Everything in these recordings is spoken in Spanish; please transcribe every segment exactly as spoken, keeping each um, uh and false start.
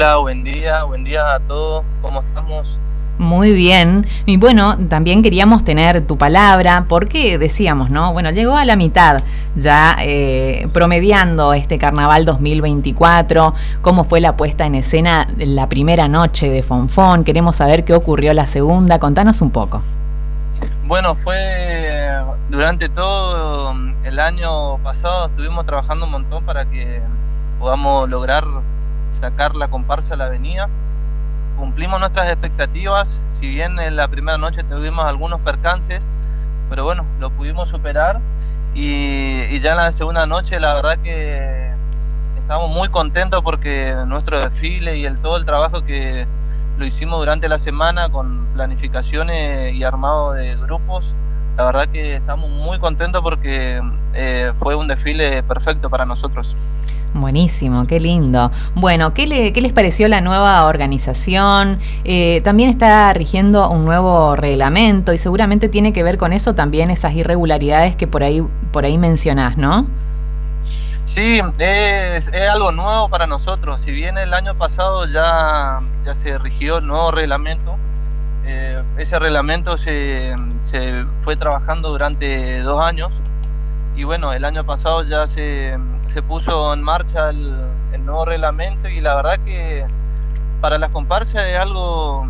Hola, buen día, buen día a todos, ¿cómo estamos? Muy bien. Y bueno, también queríamos tener tu palabra, porque decíamos, ¿no? Bueno, llegó a la mitad ya eh, promediando este Carnaval dos mil veinticuatro, cómo fue la puesta en escena la primera noche de Fonfón, queremos saber qué ocurrió la segunda, contanos un poco. Bueno, fue durante todo el año pasado, estuvimos trabajando un montón para que podamos lograr sacar la comparsa a la avenida. Cumplimos nuestras expectativas, si bien en la primera noche tuvimos algunos percances, pero bueno, lo pudimos superar y, y ya en la segunda noche la verdad que estamos muy contentos porque nuestro desfile y el todo el trabajo que lo hicimos durante la semana con planificaciones y armado de grupos, la verdad que estamos muy contentos porque eh, fue un desfile perfecto para nosotros. Buenísimo, qué lindo. Bueno, ¿qué, le, qué les pareció la nueva organización? Eh, también está rigiendo un nuevo reglamento y seguramente tiene que ver con eso también esas irregularidades que por ahí, por ahí mencionás, ¿no? Sí, es, es algo nuevo para nosotros. Si bien el año pasado ya, ya se rigió el nuevo reglamento, eh, ese reglamento se, se fue trabajando durante dos años y bueno, el año pasado ya se, se puso en marcha el, el nuevo reglamento y la verdad que para las comparsas es algo,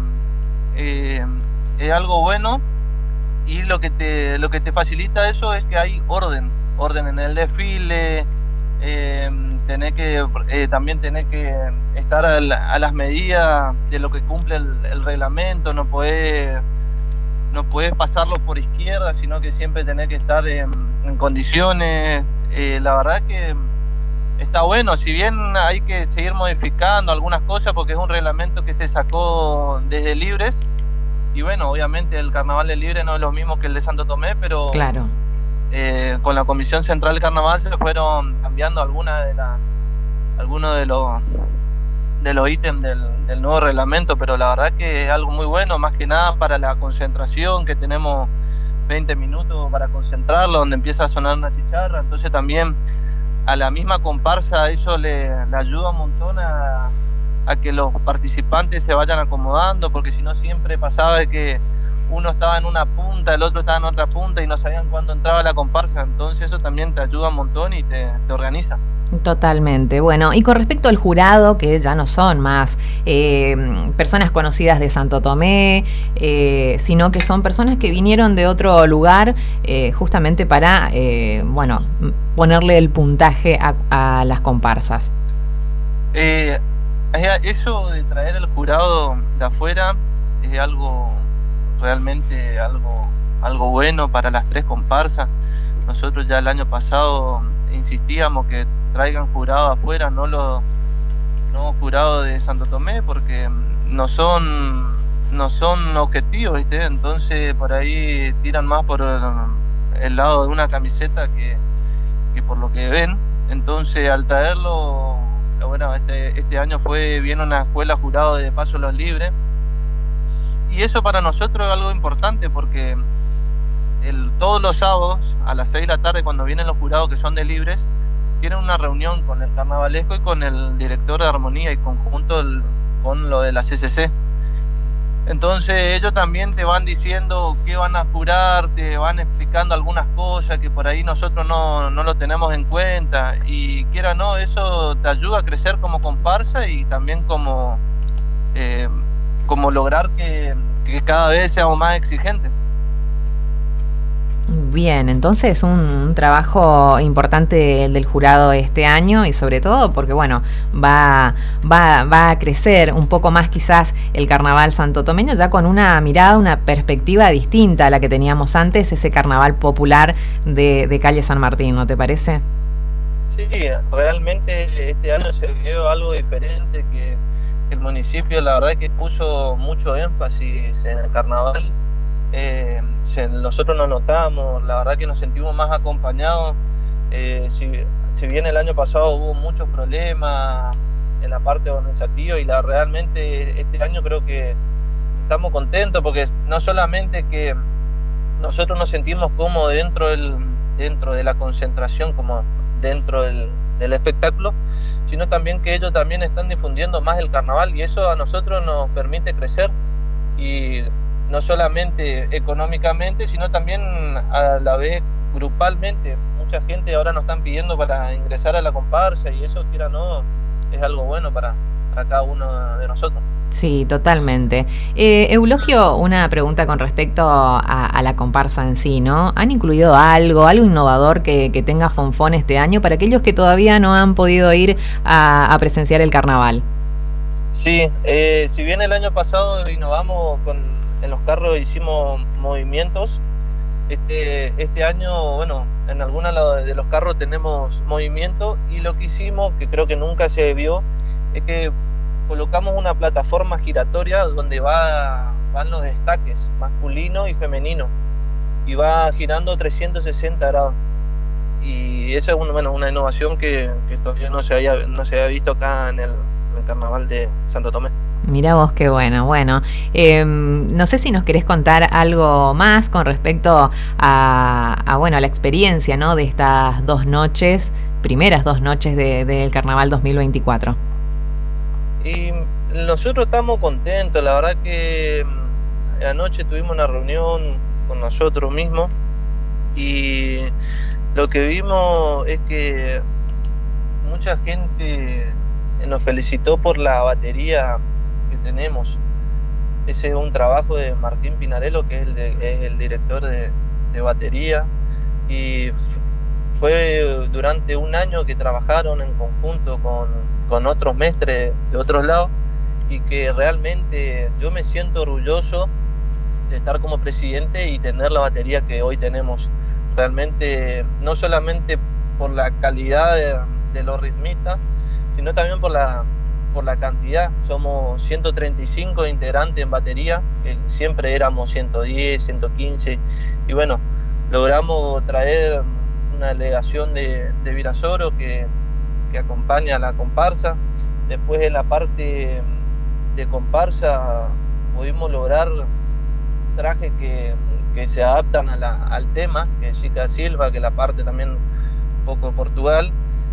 eh, es algo bueno y lo que te, lo que te facilita eso es que hay orden, orden en el desfile. Eh, tener que eh, también tener que estar a, la, a las medidas de lo que cumple el, el reglamento, no podés no podés pasarlo por izquierda, sino que siempre tenés que estar en, en condiciones. Eh, la verdad que está bueno, si bien hay que seguir modificando algunas cosas porque es un reglamento que se sacó desde Libres y bueno, obviamente el Carnaval de Libres no es lo mismo que el de Santo Tomé, pero claro. Eh, con la Comisión Central del Carnaval se fueron cambiando algunas de la, algunos de los de los ítems del, del nuevo reglamento, pero la verdad que es algo muy bueno, más que nada para la concentración, que tenemos veinte minutos para concentrarlo, donde empieza a sonar una chicharra, entonces también a la misma comparsa eso le, le ayuda un montón a, a que los participantes se vayan acomodando, porque si no siempre pasaba de que uno estaba en una punta, el otro estaba en otra punta y no sabían cuándo entraba la comparsa, entonces eso también te ayuda un montón y te, te organiza. Totalmente. Bueno, y con respecto al jurado, que ya no son más eh, personas conocidas de Santo Tomé, eh, sino que son personas que vinieron de otro lugar eh, justamente para, eh, bueno, ponerle el puntaje a, a las comparsas. Eh, eso de traer el jurado de afuera es algo realmente algo algo bueno para las tres comparsas. Nosotros ya el año pasado insistíamos que traigan jurado afuera, no los no jurados de Santo Tomé, porque no son no son objetivos, ¿viste? Entonces por ahí tiran más por el, el lado de una camiseta que, que por lo que ven. Entonces al traerlo, bueno, este, este año fue bien una escuela jurado de Paso Los Libres. Y eso para nosotros es algo importante porque el, todos los sábados a las seis de la tarde, cuando vienen los jurados que son de Libres, tienen una reunión con el carnavalesco y con el director de armonía y conjunto el, con lo de la C C C. Entonces ellos también te van diciendo qué van a jurar, te van explicando algunas cosas que por ahí nosotros no, no lo tenemos en cuenta y quiera o no, eso te ayuda a crecer como comparsa y también como... Eh, como lograr que, que cada vez seamos más exigentes. Bien, entonces un, un trabajo importante el del jurado este año y sobre todo porque bueno, va, va, va a crecer un poco más quizás el carnaval santotomeño ya con una mirada, una perspectiva distinta a la que teníamos antes, ese carnaval popular de, de calle San Martín, ¿no te parece? Sí, realmente este año se vio algo diferente, que el municipio la verdad que puso mucho énfasis en el carnaval. Eh, se, nosotros nos notamos, la verdad que nos sentimos más acompañados. Eh, si, si bien el año pasado hubo muchos problemas en la parte organizativa y la realmente este año creo que estamos contentos porque no solamente que nosotros nos sentimos cómodos dentro del dentro de la concentración como dentro del, del espectáculo, sino también que ellos también están difundiendo más el carnaval, y eso a nosotros nos permite crecer, y no solamente económicamente, sino también a la vez grupalmente. Mucha gente ahora nos están pidiendo para ingresar a la comparsa, y eso, quiera o no, es algo bueno para, para cada uno de nosotros. Sí, totalmente. Eh, Eulogio, una pregunta con respecto a, a la comparsa en sí, ¿no? ¿Han incluido algo, algo innovador que, que tenga Fonfón este año para aquellos que todavía no han podido ir a, a presenciar el carnaval? Sí, eh, si bien el año pasado innovamos con, en los carros, hicimos movimientos, este, este año, bueno, en algunos de los carros tenemos movimiento, y lo que hicimos, que creo que nunca se vio, es que colocamos una plataforma giratoria donde va, van los destaques masculino y femenino, y va girando trescientos sesenta grados, y esa es una, bueno, una innovación que, que todavía no se había, no se había visto acá en el, en el carnaval de Santo Tomé. Mirá vos, qué bueno. Bueno, eh, no sé si nos querés contar algo más con respecto a, a bueno, a la experiencia, ¿no?, de estas dos noches, primeras dos noches de, del carnaval dos mil veinticuatro. Y nosotros estamos contentos, la verdad que anoche tuvimos una reunión con nosotros mismos, y lo que vimos es que mucha gente nos felicitó por la batería que tenemos. Ese es un trabajo de Martín Pinarello, que es el, de, es el director de, de batería, y fue durante un año que trabajaron en conjunto con, con otros mestres de otros lados, y que realmente yo me siento orgulloso de estar como presidente y tener la batería que hoy tenemos. Realmente, no solamente por la calidad de, de los ritmistas, sino también por la, por la cantidad. Somos ciento treinta y cinco integrantes en batería, que siempre éramos ciento diez, ciento quince, y bueno, logramos traer una delegación de, de Virasoro que, que acompaña a la comparsa. Después, en la parte de comparsa, pudimos lograr trajes que, que se adaptan a la, al tema, que es Chica Silva, que es la parte también un poco de Portugal,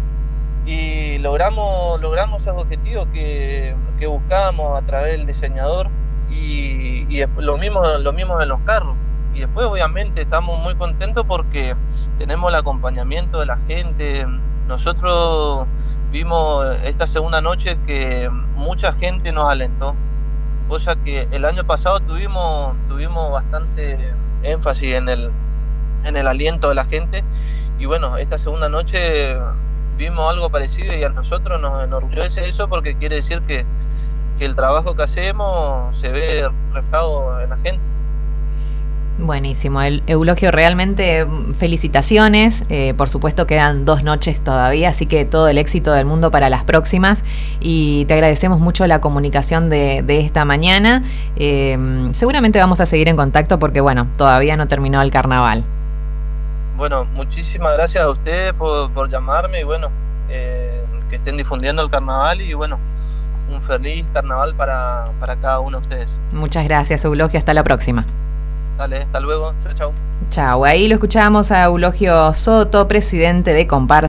y logramos, logramos esos objetivos que, que buscábamos a través del diseñador, y, y lo mismo, lo mismo en los carros. Y después, obviamente, estamos muy contentos porque tenemos el acompañamiento de la gente. Nosotros vimos esta segunda noche que mucha gente nos alentó, cosa que el año pasado tuvimos, tuvimos bastante énfasis en el, en el aliento de la gente, y bueno, esta segunda noche vimos algo parecido, y a nosotros nos enorgullece eso, porque quiere decir que, que el trabajo que hacemos se ve reflejado en la gente. Buenísimo, el Eulogio, realmente felicitaciones, eh, por supuesto quedan dos noches todavía, así que todo el éxito del mundo para las próximas, y te agradecemos mucho la comunicación de, de esta mañana. Eh, seguramente vamos a seguir en contacto porque bueno, todavía no terminó el carnaval. Bueno, muchísimas gracias a ustedes por, por llamarme, y bueno, eh, que estén difundiendo el carnaval, y bueno, un feliz carnaval para, para cada uno de ustedes. Muchas gracias, Eulogio, hasta la próxima. Dale, hasta luego. Chao, chao. Chao. Ahí lo escuchamos a Eulogio Soto, presidente de Comparsa.